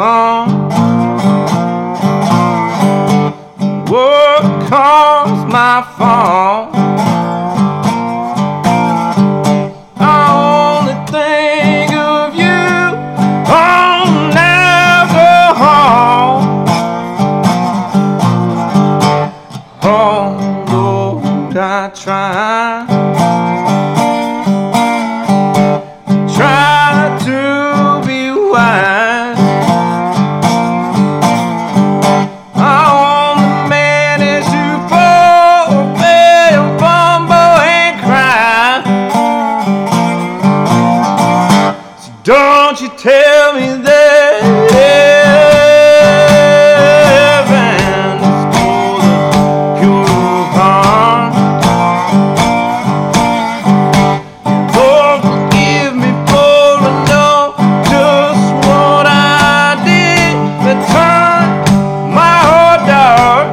song. What caused my fall? I only think of you on alcohol. Although I try to be wise, I only manage to fall, fail, fumble, and cry. So don't you tell me that heaven is for the pure of heart. Lord, forgive me for I know just what I did that turned my heart dark.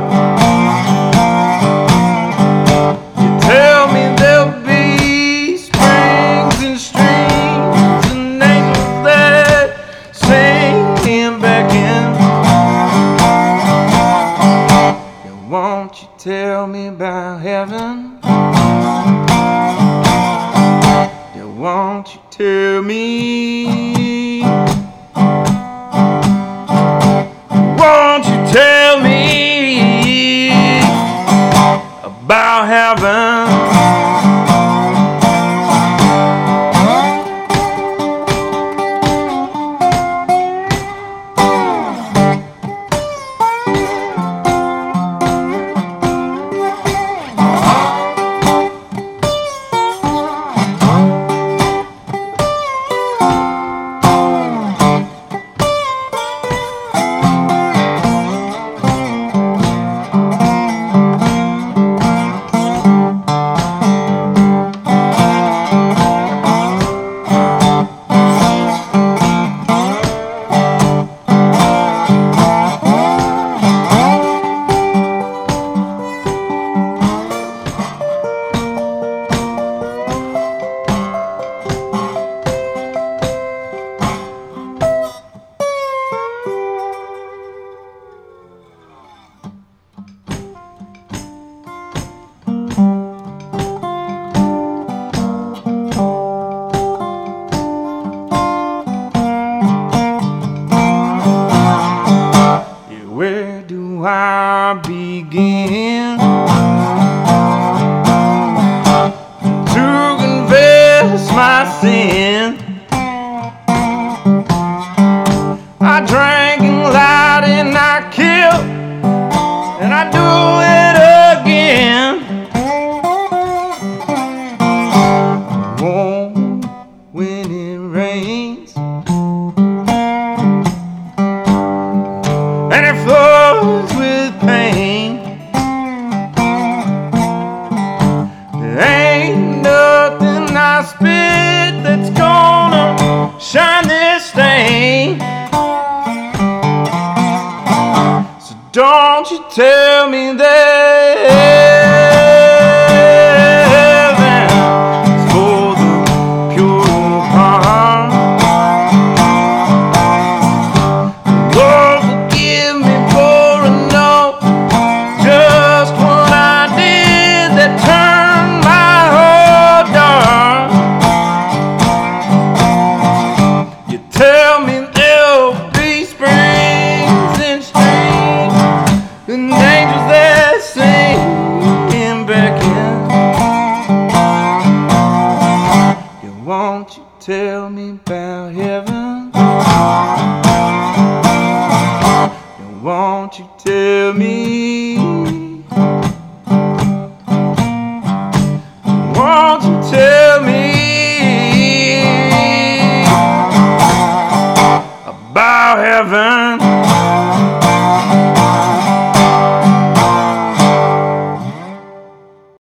You tell me there'll be springs and streams and angels that sing him back in. Yeah, won't you tell me about heaven? Yeah, won't you tell me? Won't you tell me about heaven? Where do I begin to confess my sin? I drank and lied and I killed, and I do it again. Warm when it rains, and it flows with pain. There ain't nothing I spit that's gonna shine this stain. So don't you tell me that heaven's for the pure of heart. Lord, forgive me for I know just what I did that turned my heart dark. You tell me there'll be springs and streams and angels that sing him back in. Yeah, won't you tell me about heaven? Won't you tell